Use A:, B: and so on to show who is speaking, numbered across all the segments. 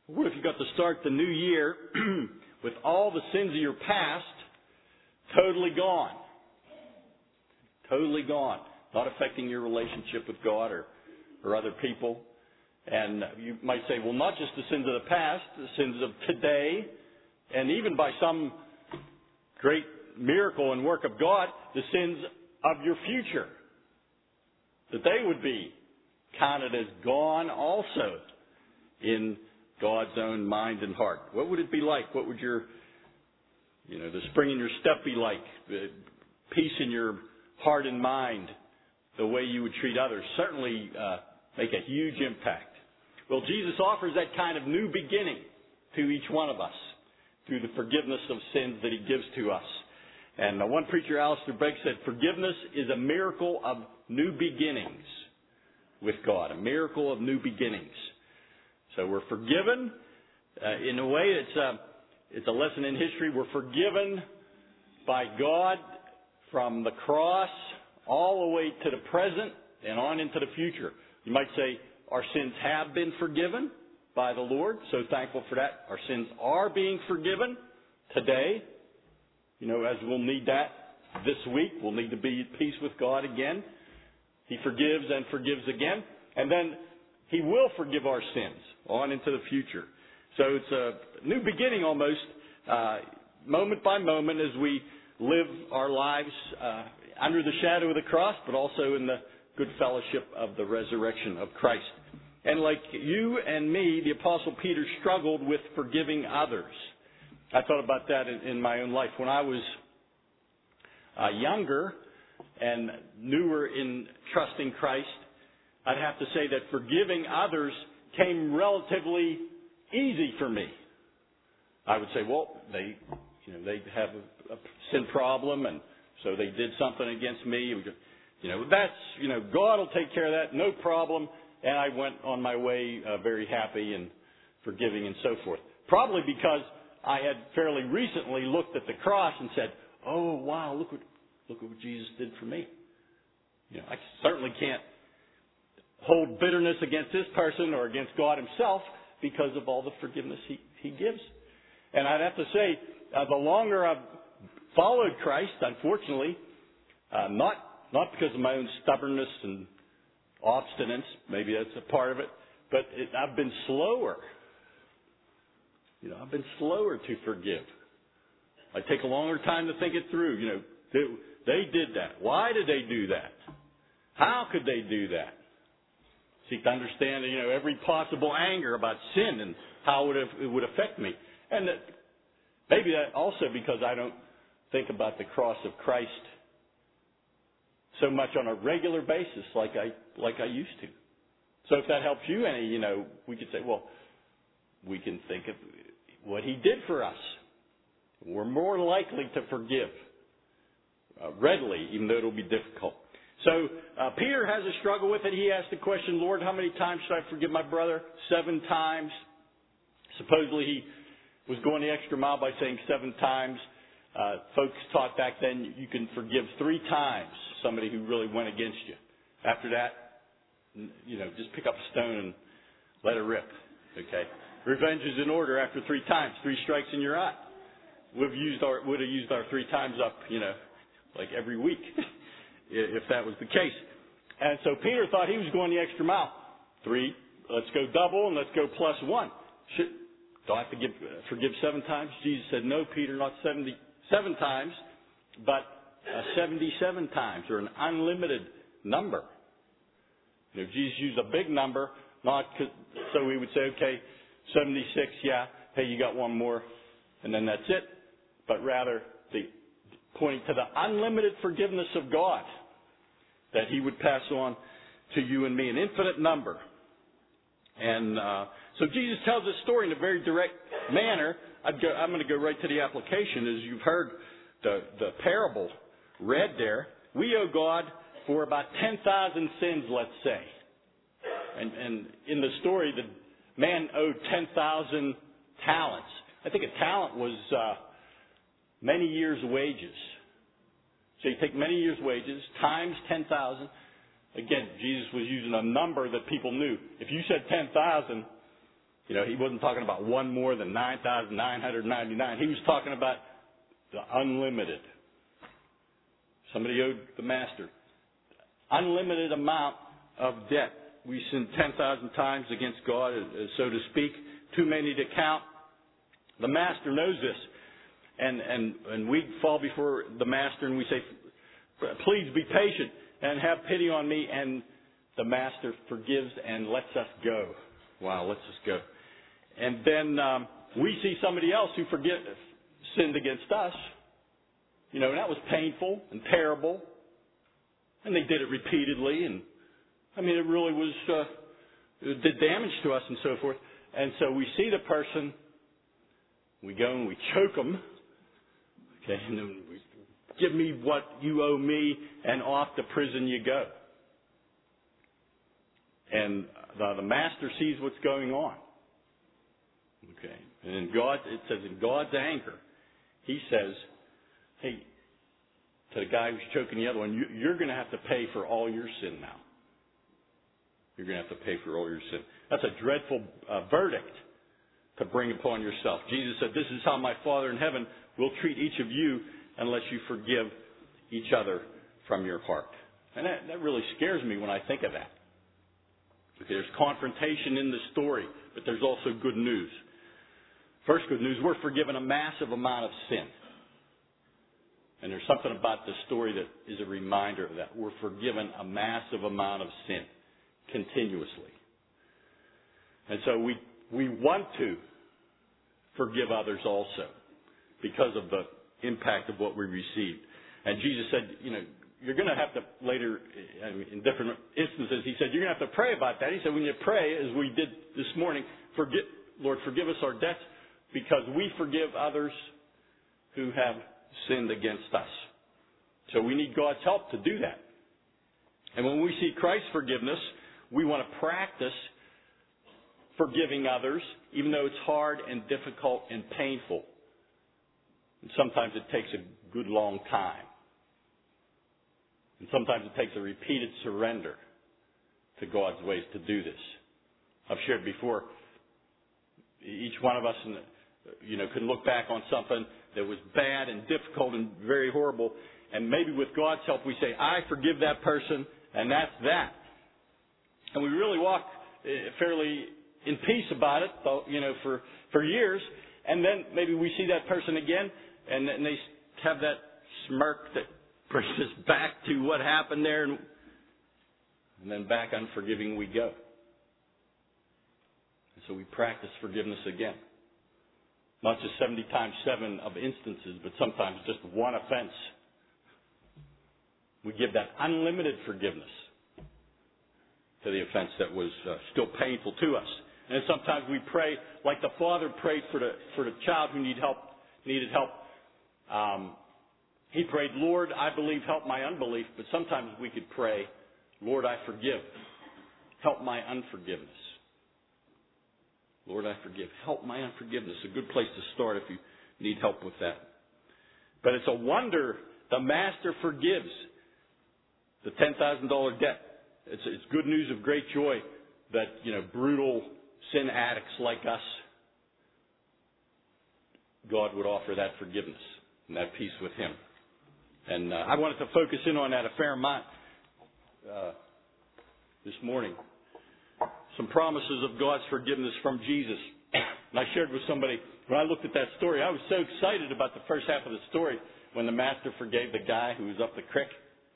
A: What if you got to start the new year with all the sins of your past totally gone? Totally gone. Not affecting your relationship with God or other people. And you might say, well, not just the sins of the past, the sins of today, and even by some great miracle and work of God, the sins of your future. That they would be counted as gone also in God's own mind and heart. What would it be like? What would the spring in your step be like? The peace in your heart and mind? The way you would treat others? Certainly make a huge impact. Well, Jesus offers that kind of new beginning to each one of us through the forgiveness of sins that He gives to us. And one preacher, Alistair Begg, said, forgiveness is a miracle of new beginnings with God. A miracle of new beginnings. So we're forgiven. In a way, it's a lesson in history. We're forgiven by God from the cross all the way to the present and on into the future. You might say our sins have been forgiven by the Lord. So thankful for that. Our sins are being forgiven today. As we'll need that this week. We'll need to be at peace with God again. He forgives and forgives again. And then He will forgive our sins on into the future. So it's a new beginning almost, moment by moment as we live our lives under the shadow of the cross, but also in the good fellowship of the resurrection of Christ. And like you and me, the Apostle Peter struggled with forgiving others. I thought about that in my own life. When I was younger and newer in trusting Christ, I'd have to say that forgiving others came relatively easy for me. I would say, well, they have a sin problem, and so they did something against me. God will take care of that, no problem. And I went on my way very happy and forgiving and so forth. Probably because I had fairly recently looked at the cross and said, oh, wow, look what Jesus did for me. I certainly can't hold bitterness against this person or against God Himself because of all the forgiveness He gives. And I'd have to say, the longer I've followed Christ, unfortunately, not because of my own stubbornness and obstinance, maybe that's a part of it, but I've been slower. I've been slower to forgive. I take a longer time to think it through. They did that. Why did they do that? How could they do that? Seek to understand, every possible anger about sin and how it would affect me. And maybe that also because I don't think about the cross of Christ so much on a regular basis like I used to. So if that helps you any, we could say, well, we can think of what He did for us. We're more likely to forgive readily, even though it'll be difficult. So Peter has a struggle with it. He asked the question, Lord, how many times should I forgive my brother? 7 times. Supposedly he was going the extra mile by saying 7 times. Folks taught back then you can forgive 3 times somebody who really went against you. After that, just pick up a stone and let it rip. Okay? Revenge is in order after 3 times. 3 strikes and you're out. Would have used our 3 times up, like every week. If that was the case. And so Peter thought he was going the extra mile. 3, let's go double and let's go plus 1. Do I have to forgive 7 times? Jesus said, no, Peter, not 77 times, but 77 times, or an unlimited number. Jesus used a big number, so we would say, okay, 76, yeah, hey, you got 1 more, and then that's it. But rather, pointing to the unlimited forgiveness of God that He would pass on to you and me, an infinite number. And so Jesus tells this story in a very direct manner. I'm going to go right to the application. As you've heard the parable read there, we owe God for about 10,000 sins, let's say. And in the story, the man owed 10,000 talents. I think a talent was many years' wages. So you take many years' wages times 10,000. Again, Jesus was using a number that people knew. If you said 10,000, You know, he wasn't talking about one more than 9,999. He was talking about the unlimited. Somebody owed the master unlimited amount of debt. We sin 10,000 times against God, so to speak, too many to count. The master knows this. And we fall before the master and we say, please be patient and have pity on me. And the master forgives and lets us go. Wow, lets us go. And then we see somebody else who sinned against us. You know, and that was painful and terrible. And they did it repeatedly. And I mean, it really was, it did damage to us and so forth. And so we see the person, we go and we choke them. Okay, and then we give me what you owe me, and off to prison you go. And the master sees what's going on. Okay, and in God, it says in God's anger, He says, hey, to the guy who's choking the other one, you're going to have to pay for all your sin now. You're going to have to pay for all your sin. That's a dreadful verdict to bring upon yourself. Jesus said, this is how my Father in heaven will treat each of you unless you forgive each other from your heart. And that really scares me when I think of that. Okay, there's confrontation in the story, but there's also good news. First good news, we're forgiven a massive amount of sin. And there's something about this story that is a reminder of that. We're forgiven a massive amount of sin continuously. And so we want to forgive others also because of the impact of what we received. And Jesus said, you know, you're going to have to later, in different instances, He said, you're going to have to pray about that. He said, when you pray, as we did this morning, Lord, forgive us our debts because we forgive others who have sinned against us. So we need God's help to do that. And when we see Christ's forgiveness, we want to practice forgiving others, even though it's hard and difficult and painful. And sometimes it takes a good long time. And sometimes it takes a repeated surrender to God's ways to do this. I've shared before, each one of us, can look back on something that was bad and difficult and very horrible, and maybe with God's help we say, I forgive that person, and that's that. And we really walk fairly in peace about it, for years, and then maybe we see that person again, and they have that smirk that brings us back to what happened there, and then back unforgiving we go. And so we practice forgiveness again. Not just 70 times 7 of instances, but sometimes just one offense. We give that unlimited forgiveness to the offense that was still painful to us. And sometimes we pray like the father prayed for the child who needed help. He prayed, Lord, I believe, help my unbelief. But sometimes we could pray, Lord, I forgive. Help my unforgiveness. Lord, I forgive. Help my unforgiveness. A good place to start if you need help with that. But it's a wonder the master forgives the $10,000 debt. It's good news of great joy that, brutal sin addicts like us, God would offer that forgiveness and that peace with Him. And I wanted to focus in on that a fair amount this morning. Some promises of God's forgiveness from Jesus. And I shared with somebody, when I looked at that story, I was so excited about the first half of the story when the master forgave the guy who was up the creek.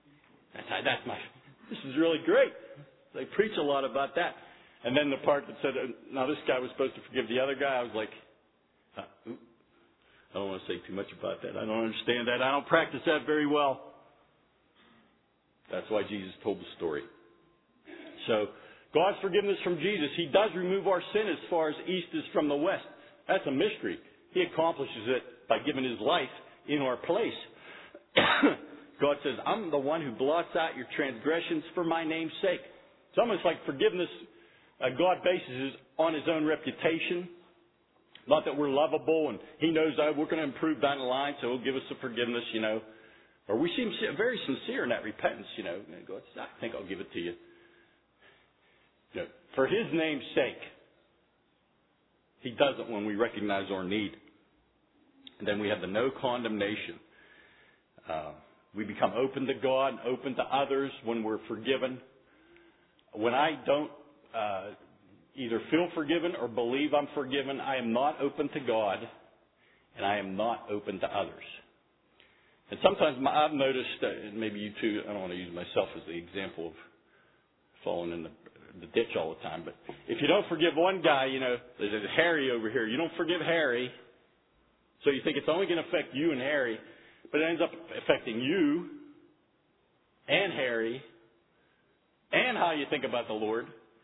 A: This is really great. They preach a lot about that. And then the part that said, now this guy was supposed to forgive the other guy, I was like, I don't want to say too much about that. I don't understand that. I don't practice that very well. That's why Jesus told the story. So, God's forgiveness from Jesus. He does remove our sin as far as east is from the west. That's a mystery. He accomplishes it by giving His life in our place. God says, I'm the one who blots out your transgressions for my name's sake. It's almost like forgiveness, God bases on His own reputation. Not that we're lovable and He knows that we're going to improve down the line, so He'll give us the forgiveness, Or we seem very sincere in that repentance, God says, I think I'll give it to you. For His name's sake. He doesn't when we recognize our need. And then we have the no condemnation. We become open to God, open to others when we're forgiven. When I don't either feel forgiven or believe I'm forgiven, I am not open to God, and I am not open to others. And sometimes I've noticed, maybe you too, I don't want to use myself as the example of falling in the ditch all the time, but if you don't forgive one guy, there's Harry over here. You don't forgive Harry, so you think it's only going to affect you and Harry, but it ends up affecting you and Harry and how you think about the Lord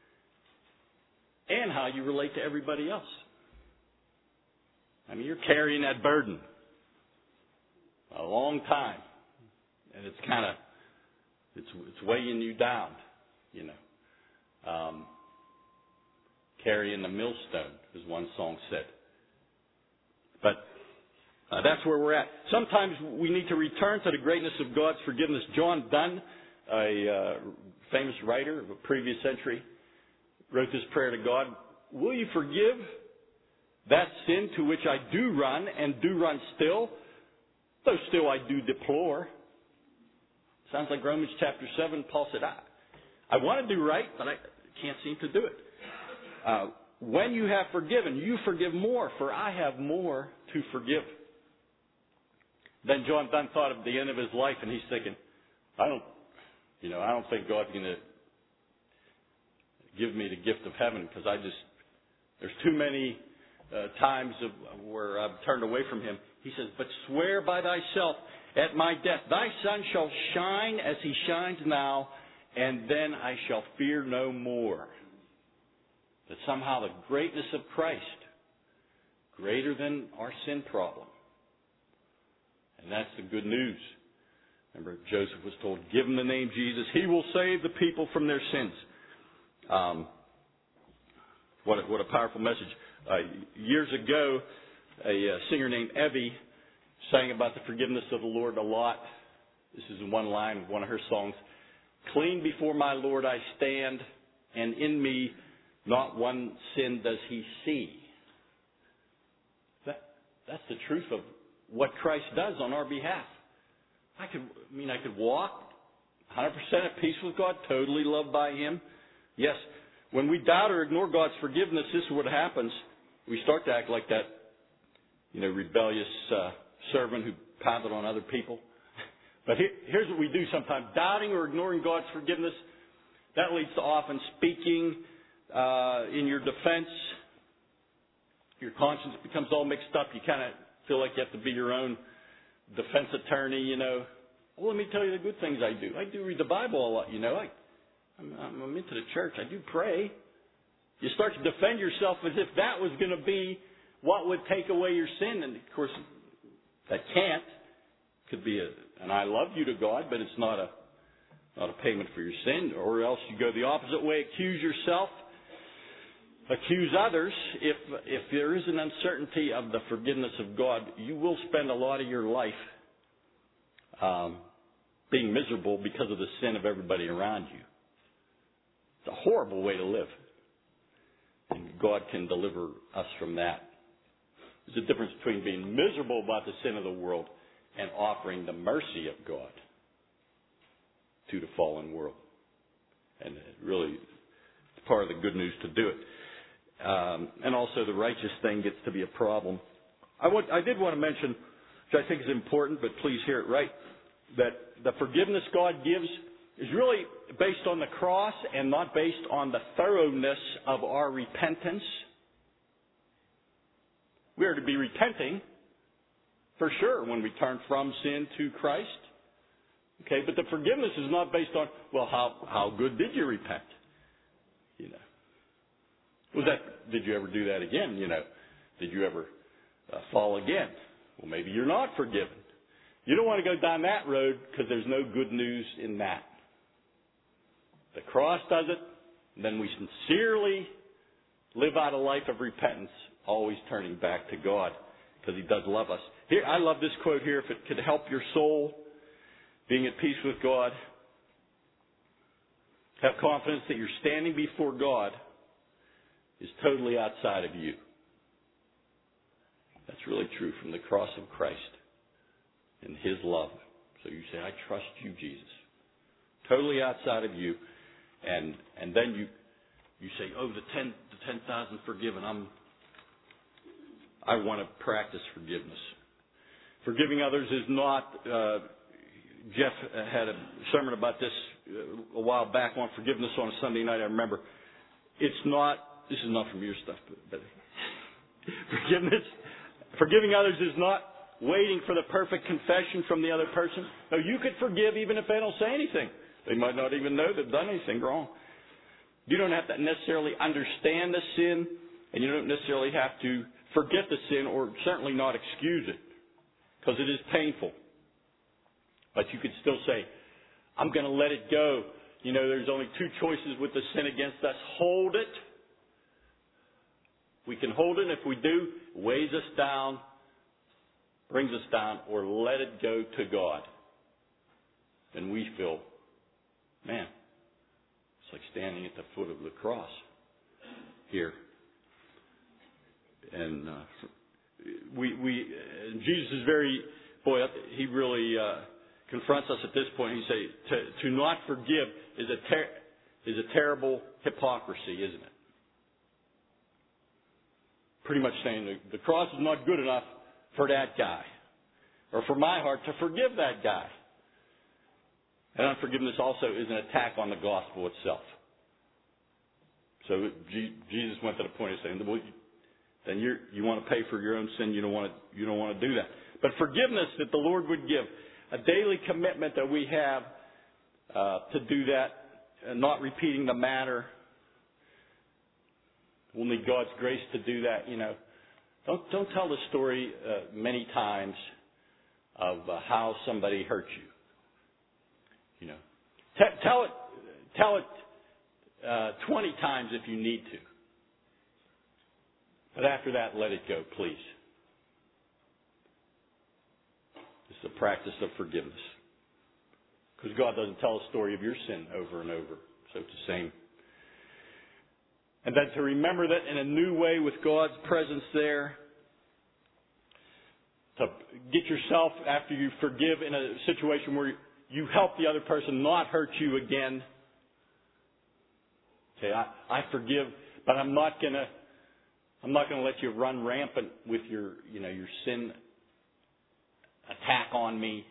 A: and how you relate to everybody else. I mean, you're carrying that burden a long time, and it's kind of, it's weighing you down, carrying the millstone, as one song said. But that's where we're at. Sometimes we need to return to the greatness of God's forgiveness. John Donne, a famous writer of a previous century, wrote this prayer to God: will you forgive that sin to which I do run and do run still, though still I do deplore? Sounds like Romans chapter 7. Paul said, I want to do right, but I can't seem to do it. When you have forgiven, you forgive more, for I have more to forgive. Then John Donne thought of the end of his life, and he's thinking, I don't think God's going to give me the gift of heaven, because there's too many times where I've turned away from Him. He says, but swear by thyself at my death, thy sun shall shine as he shines now, and then I shall fear no more. That somehow the greatness of Christ, greater than our sin problem. And that's the good news. Remember, Joseph was told, give him the name Jesus. He will save the people from their sins. What a powerful message. Years ago, a singer named Evie sang about the forgiveness of the Lord a lot. This is one line of one of her songs. Clean before my Lord I stand, and in me not one sin does he see. That's the truth of what Christ does on our behalf. I could walk 100% at peace with God, totally loved by Him. Yes, when we doubt or ignore God's forgiveness, this is what happens. We start to act like that, rebellious servant who pounded on other people. But here's what we do sometimes. Doubting or ignoring God's forgiveness, that leads to often speaking in your defense. Your conscience becomes all mixed up. You kind of feel like you have to be your own defense attorney, Well, let me tell you the good things I do. I do read the Bible a lot, I'm into the church. I do pray. You start to defend yourself as if that was going to be what would take away your sin. And, of course, that can't. It could be an I love you to God, but it's not a payment for your sin. Or else you go the opposite way, accuse yourself, accuse others. If there is an uncertainty of the forgiveness of God, you will spend a lot of your life being miserable because of the sin of everybody around you. It's a horrible way to live. And God can deliver us from that. There's a difference between being miserable about the sin of the world and offering the mercy of God to the fallen world. And really, it's part of the good news to do it. And also the righteous thing gets to be a problem. I did want to mention, which I think is important, but please hear it right, that the forgiveness God gives is really based on the cross and not based on the thoroughness of our repentance. We are to be repenting, for sure, when we turn from sin to Christ. Okay, but the forgiveness is not based on, well, how good did you repent? Did you ever do that again? Did you ever fall again? Well, maybe you're not forgiven. You don't want to go down that road because there's no good news in that. The cross does it, then we sincerely live out a life of repentance, always turning back to God because He does love us. Here, I love this quote here. If it could help your soul, being at peace with God, have confidence that you're standing before God is totally outside of you. That's really true from the cross of Christ and His love. So you say, I trust you, Jesus. Totally outside of you. And then you say, oh, the 10,000 forgiven. I want to practice forgiveness. Forgiving others is not, Jeff had a sermon about this a while back on forgiveness on a Sunday night, I remember. It's not, this is not from your stuff, but forgiving others is not waiting for the perfect confession from the other person. No, you could forgive even if they don't say anything. They might not even know they've done anything wrong. You don't have to necessarily understand the sin, and you don't necessarily have to forget the sin or certainly not excuse it, because it is painful. But you could still say, I'm going to let it go. You know, there's only two choices with the sin against us. Hold it. We can hold it, and if we do, it weighs us down, brings us down, or let it go to God. Then we feel, man, it's like standing at the foot of the cross here. And Jesus is very, he really confronts us at this point. He says, to not forgive is a terrible hypocrisy, isn't it? Pretty much saying the cross is not good enough for that guy, or for my heart to forgive that guy. And unforgiveness also is an attack on the gospel itself. So Jesus went to the point of saying, well, then you want to pay for your own sin. You don't want to do that. But forgiveness that the Lord would give, a daily commitment that we have to do that, and not repeating the matter. We'll need God's grace to do that. You know, don't tell the story many times of how somebody hurt you. You know, tell it 20 times if you need to. But after that, let it go, please. It's the practice of forgiveness. Because God doesn't tell a story of your sin over and over. So it's the same. And then to remember that in a new way with God's presence there. To get yourself, after you forgive, in a situation where you help the other person not hurt you again. Say, I forgive, but I'm not going to let you run rampant with your sin attack on me.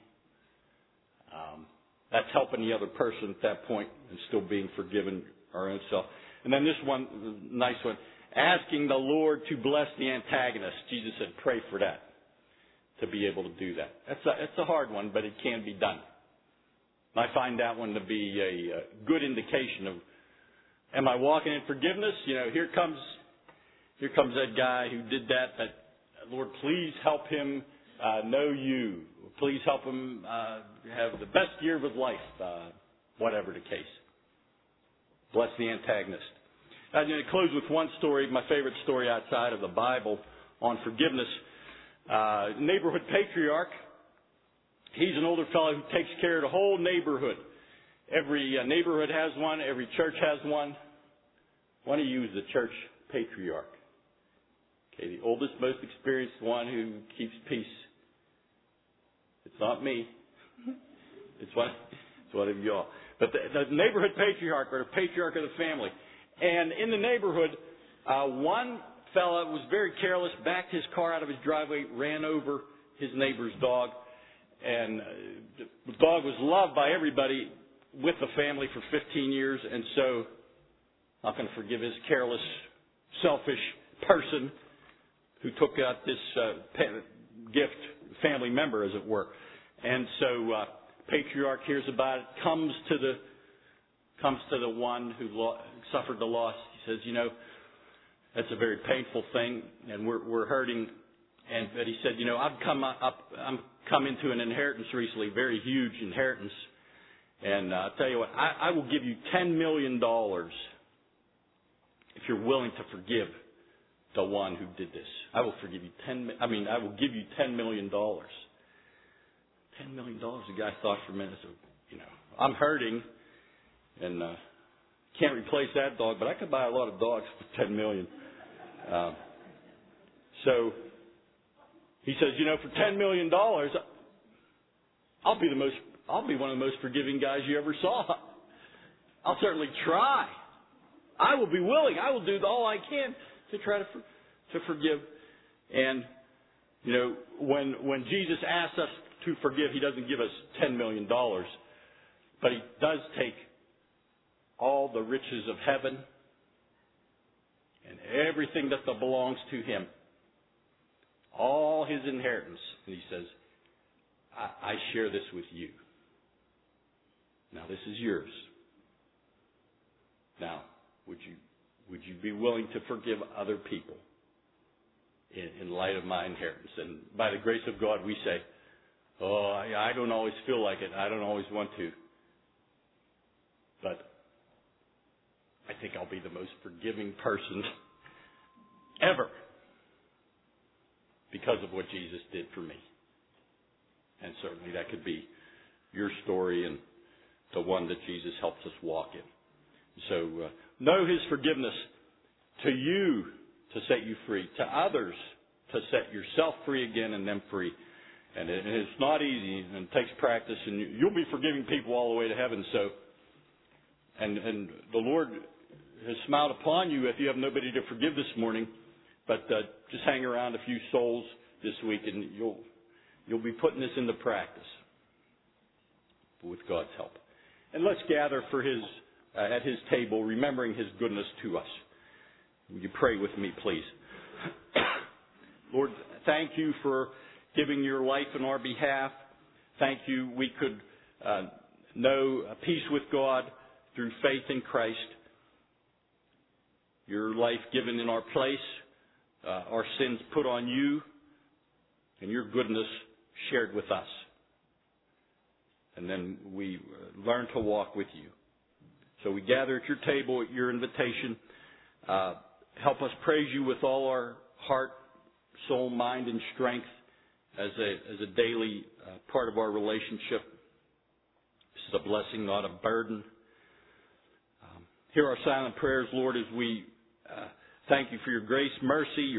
A: That's helping the other person at that point and still being forgiven our own self. And then this one, nice one, asking the Lord to bless the antagonist. Jesus said, pray for that, to be able to do that. It's a hard one, but it can be done. I find that one to be a good indication of, am I walking in forgiveness? You know, here comes that guy who did that. Lord, please help him know you. Please help him have the best year of his life, whatever the case. Bless the antagonist. I'm going to close with one story, my favorite story outside of the Bible on forgiveness. Neighborhood patriarch. He's an older fellow who takes care of the whole neighborhood. Every neighborhood has one. Every church has one. Why don't you use the church patriarch? Okay, the oldest, most experienced one who keeps peace. It's not me. It's one of y'all. But the neighborhood patriarch, or the patriarch of the family. And in the neighborhood, one fella was very careless, backed his car out of his driveway, ran over his neighbor's dog. And the dog was loved by everybody with the family for 15 years. And so, not going to forgive his careless, selfish person who took out this gift, family member, as it were. And so, patriarch hears about it, comes to the one who suffered the loss. He says, you know, that's a very painful thing, and we're hurting. But he said, you know, I'm come into an inheritance recently, very huge inheritance. And I'll tell you what, I will give you $10 million if you're willing to forgive the one who did this. I will give you $10 million. $10 million. The guy thought for a minute. So, you know, I'm hurting, and can't replace that dog, but I could buy a lot of dogs for $10 million. So He says, for $10 million, I'll be one of the most forgiving guys you ever saw. I'll certainly try. I will be willing. I will do all I can to try to forgive. And, when Jesus asks us to forgive, He doesn't give us $10 million, but He does take all the riches of heaven and everything that belongs to Him, all His inheritance, and He says, I share this with you. Now this is yours. Now, would you be willing to forgive other people in light of my inheritance? And by the grace of God, we say, I don't always feel like it. I don't always want to. But I think I'll be the most forgiving person ever because of what Jesus did for me. And certainly that could be your story and the one that Jesus helps us walk in. So know His forgiveness to you to set you free, to others to set yourself free again and them free. And it's not easy, and it takes practice, and you'll be forgiving people all the way to heaven. So, and the Lord has smiled upon you if you have nobody to forgive this morning. But just hang around a few souls this week, and you'll be putting this into practice with God's help. And let's gather for at His table, remembering His goodness to us. Will you pray with me, please? Lord, thank you for giving your life on our behalf. Thank you we could know peace with God through faith in Christ. Your life given in our place, our sins put on you, and your goodness shared with us. And then we learn to walk with you. So we gather at your table at your invitation. Help us praise you with all our heart, soul, mind, and strength as a daily part of our relationship. This is a blessing, not a burden. Hear our silent prayers, Lord, as we thank you for your grace, mercy,